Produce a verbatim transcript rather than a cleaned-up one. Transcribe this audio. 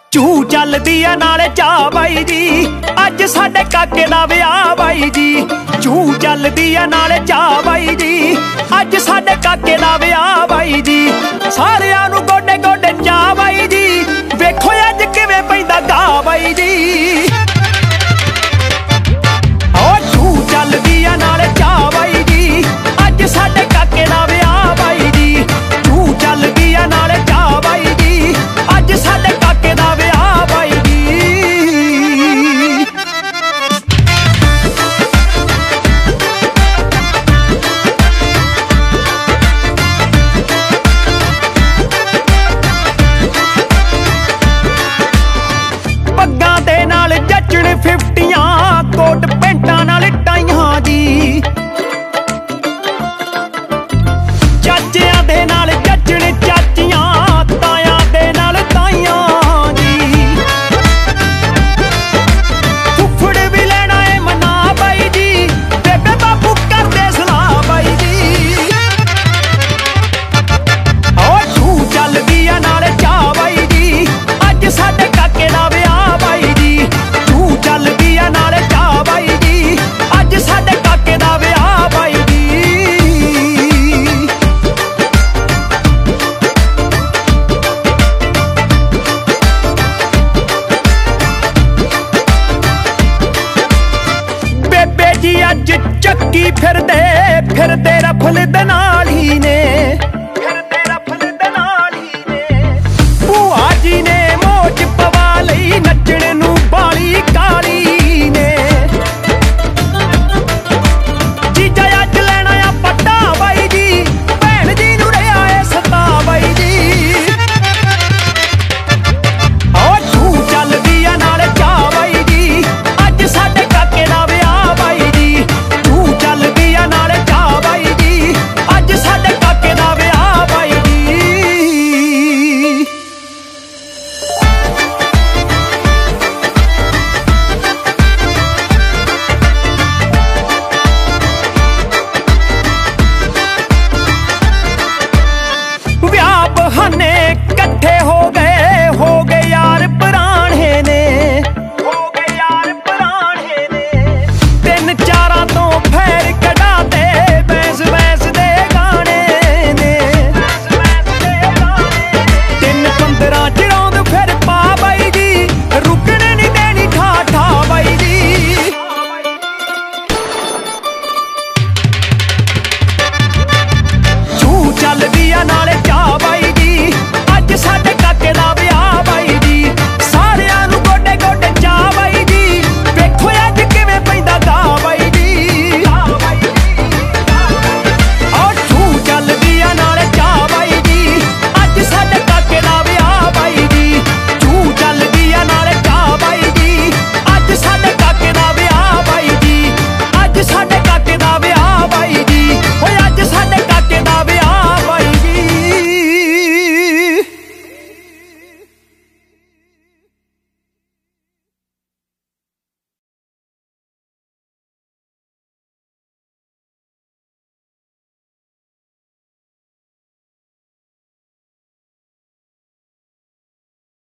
ਚੂ ਚੱਲਦੀ ਆ ਨਾਲੇ ਚਾਹ ਬਾਈ ਜੀ, ਅੱਜ ਸਾਡੇ ਕਾਕੇ ਦਾ ਵਿਆਹ ਬਾਈ ਜੀ। ਚੂ ਚੱਲਦੀ ਆ ਨਾਲੇ ਚਾਹ ਬਾਈ ਜੀ, ਅੱਜ ਸਾਡੇ ਕਾਕੇ ਦਾ ਵਿਆਹ ਬਾਈ ਜੀ। ਸਾਰਿਆਂ ਨੂੰ ਗੋਡੇ ਗੋਡੇ ਚਾਹ ਬਾਈ ਜੀ, ਵੇਖੋ ਅੱਜ ਕਿਵੇਂ ਪੈਂਦਾ ਗਾ ਬਾਈ ਜੀ। ਓ ਚੂ ਚੱਲਦੀ ਆ ਨਾਲੇ ਚਾਹ ਬਾਈ ਜੀ, ਅੱਜ ਸਾਡੇ ਕਾਕੇ ਦਾ ਵਿਆਹ ਬਾਈ ਜੀ। ਚੂ ਚੱਲਦੀ ਆ ਨਾਲੇ ਚਾਹ ਬਾਈ ਜੀ, ਅੱਜ ਸਾਡੇ ਕਾਕੇ ਦਾ ਵਿਆਹ ਬਾਈ ਜੀ। ਪੱਗਾਂ ਦੇ ਨਾਲ ਜੱਚਣ ਫਿਫਟੀਆਂ, ਕੋਟ ਪੈਂਟਾਂ ਨਾਲ ਟਾਈਆਂ ਜੀ। ਚਾਚਿਆਂ ਦੇ ਨਾਲ ਜੱਚਣ ਚਾਚੀਆਂ, ਤਾਇਆਂ ਦੇ ਨਾਲ ਤਾਈਆਂ ਜੀ। ਫੁੱਫੜ ਵੀ ਲੈਣਾ ਏ ਮਨਾ ਬਾਈ ਜੀ, ਬੇਬੇ ਬਾਪੂ ਕਰਦੇ ਸਲਾਹ ਬਾਈ ਜੀ। ਓ ਚੂ ਚੱਲਦੀ ਆ ਨਾਲੇ ਚਾਹ ਬਾਈ ਜੀ, ਅੱਜ ਸਾਡੇ ਕਾਕੇ ਦਾ ਵਿਆਹ ਬਾਈ ਜੀ। ਚੂ ਚੱਲਦੀ ਆ ਨਾਲੇ ਚਾਹ ਬਾਈ ਜੀ, ਅੱਜ ਸਾਡੇ ਕਾਕੇ ਦਾ ਵਿਆਹ ਬਾਈ ਜੀ। ਬੇਬੇ ਜੀ ਅੱਜ ਚੱਕੀ ਫਿਰਦੇ ਫਿਰਦੇ ਰਫਲ ਦੇ ਨਾਲ